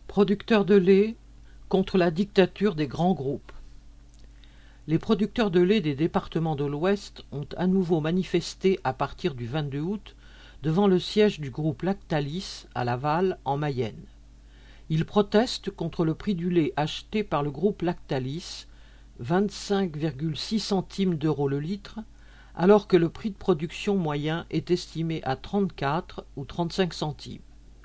Producteurs de lait contre la dictature des grands groupes. Les producteurs de lait des départements de l'Ouest ont à nouveau manifesté à partir du 22 août devant le siège du groupe Lactalis à Laval, en Mayenne. Ils protestent contre le prix du lait acheté par le groupe Lactalis, 25,6 centimes d'euros le litre, alors que le prix de production moyen est estimé à 34 ou 35 centimes.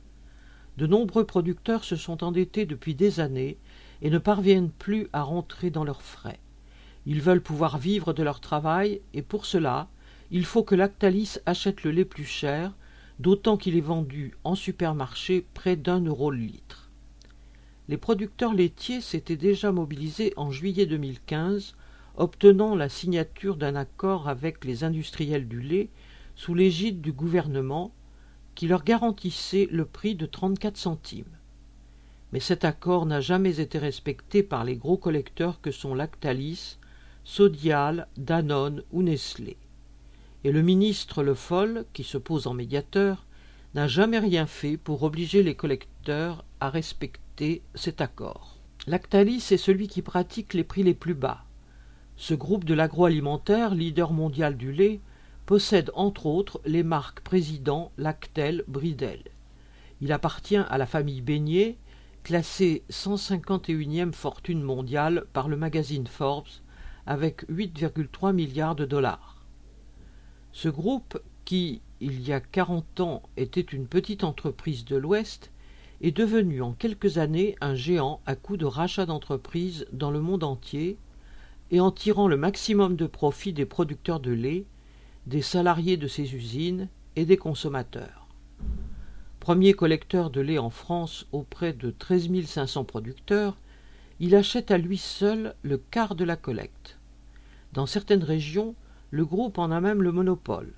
De nombreux producteurs se sont endettés depuis des années et ne parviennent plus à rentrer dans leurs frais. Ils veulent pouvoir vivre de leur travail et pour cela, il faut que Lactalis achète le lait plus cher, d'autant qu'il est vendu en supermarché près d'1 euro le litre. Les producteurs laitiers s'étaient déjà mobilisés en juillet 2015, obtenant la signature d'un accord avec les industriels du lait sous l'égide du gouvernement qui leur garantissait le prix de 34 centimes. Mais cet accord n'a jamais été respecté par les gros collecteurs que sont Lactalis, Sodial, Danone ou Nestlé. Et le ministre Le Foll, qui se pose en médiateur, n'a jamais rien fait pour obliger les collecteurs à respecter cet accord. Lactalis est celui qui pratique les prix les plus bas. Ce groupe de l'agroalimentaire, leader mondial du lait, possède entre autres les marques Président, Lactel, Bridel. Il appartient à la famille Beignet, classée 151e fortune mondiale par le magazine Forbes, avec 8,3 milliards de dollars. Ce groupe, qui, il y a 40 ans, était une petite entreprise de l'Ouest, est devenu en quelques années un géant à coup de rachat d'entreprises dans le monde entier, et en tirant le maximum de profit des producteurs de lait, des salariés de ces usines et des consommateurs. Premier collecteur de lait en France auprès de 13 500 producteurs, il achète à lui seul le quart de la collecte. Dans certaines régions, le groupe en a même le monopole.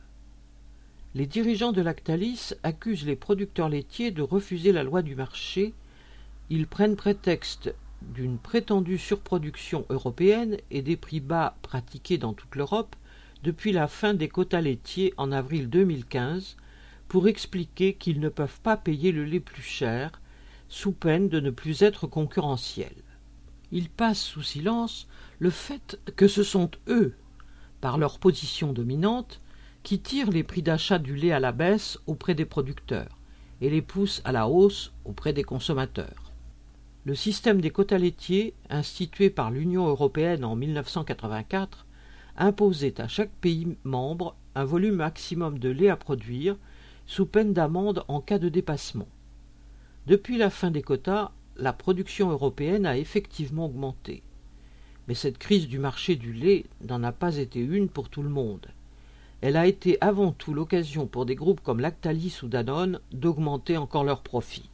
Les dirigeants de Lactalis accusent les producteurs laitiers de refuser la loi du marché. Ils prennent prétexte d'une prétendue surproduction européenne et des prix bas pratiqués dans toute l'Europe depuis la fin des quotas laitiers en avril 2015 pour expliquer qu'ils ne peuvent pas payer le lait plus cher sous peine de ne plus être concurrentiels. Ils passent sous silence le fait que ce sont eux, par leur position dominante, qui tirent les prix d'achat du lait à la baisse auprès des producteurs et les poussent à la hausse auprès des consommateurs. Le système des quotas laitiers, institué par l'Union européenne en 1984, imposait à chaque pays membre un volume maximum de lait à produire, sous peine d'amende en cas de dépassement. Depuis la fin des quotas, la production européenne a effectivement augmenté. Mais cette crise du marché du lait n'en a pas été une pour tout le monde. Elle a été avant tout l'occasion pour des groupes comme Lactalis ou Danone d'augmenter encore leurs profits.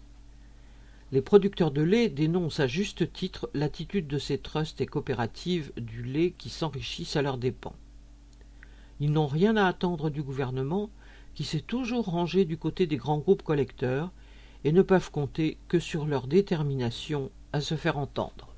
Les producteurs de lait dénoncent à juste titre l'attitude de ces trusts et coopératives du lait qui s'enrichissent à leurs dépens. Ils n'ont rien à attendre du gouvernement qui s'est toujours rangé du côté des grands groupes collecteurs et ne peuvent compter que sur leur détermination à se faire entendre.